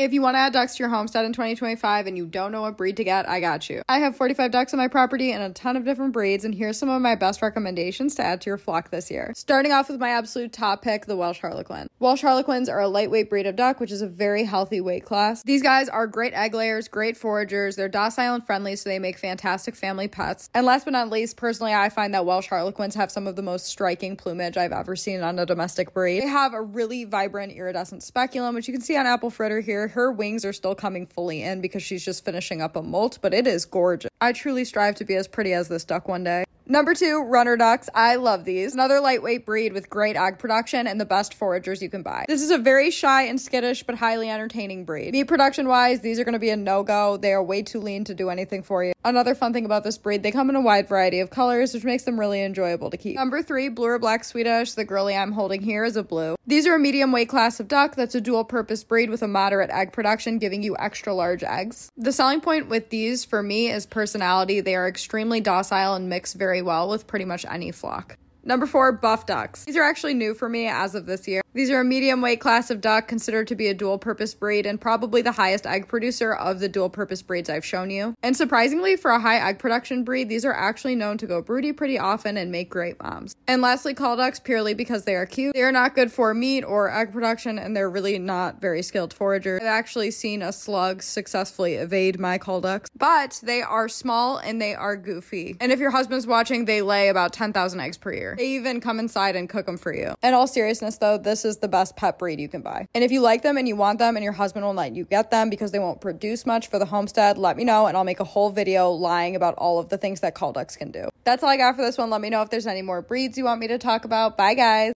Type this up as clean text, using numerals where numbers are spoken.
If you want to add ducks to your homestead in 2025 and you don't know what breed to get, I got you. I have 45 ducks on my property and a ton of different breeds, and here's some of my best recommendations to add to your flock this year. Starting off with my absolute top pick, the Welsh Harlequin. Welsh Harlequins are a lightweight breed of duck, which is a very healthy weight class. These guys are great egg layers, great foragers, they're docile and friendly, so they make fantastic family pets. And last but not least, personally, I find that Welsh Harlequins have some of the most striking plumage I've ever seen on a domestic breed. They have a really vibrant iridescent speculum, which you can see on Apple Fritter here. Her wings are still coming fully in because she's just finishing up a molt, but it is gorgeous. I truly strive to be as pretty as this duck one day. Number 2, runner ducks. I love these. Another lightweight breed with great egg production and the best foragers you can buy. This is a very shy and skittish but highly entertaining breed. Meat production wise, these are going to be a no-go. They are way too lean to do anything for you. Another fun thing about this breed, they come in a wide variety of colors, which makes them really enjoyable to keep. Number 3, blue or black Swedish. The girlie I'm holding here is a blue. These are a medium weight class of duck that's a dual purpose breed with a moderate egg production, giving you extra large eggs. The selling point with these for me is personality. They are extremely docile and mix very well with pretty much any flock. Number 4, buff ducks. These are actually new for me as of this year. These are a medium weight class of duck considered to be a dual purpose breed and probably the highest egg producer of the dual purpose breeds I've shown you. And surprisingly, for a high egg production breed, these are actually known to go broody pretty often and make great moms. And lastly, call ducks, purely because they are cute. They are not good for meat or egg production, and they're really not very skilled foragers. I've actually seen a slug successfully evade my call ducks, but they are small and they are goofy. And if your husband's watching, they lay about 10,000 eggs per year. They even come inside and cook them for you. In all seriousness though, this is the best pet breed you can buy. And if you like them and you want them and your husband will let you get them because they won't produce much for the homestead, let me know and I'll make a whole video lying about all of the things that call ducks can do. That's all I got for this one. Let me know if there's any more breeds you want me to talk about. Bye guys.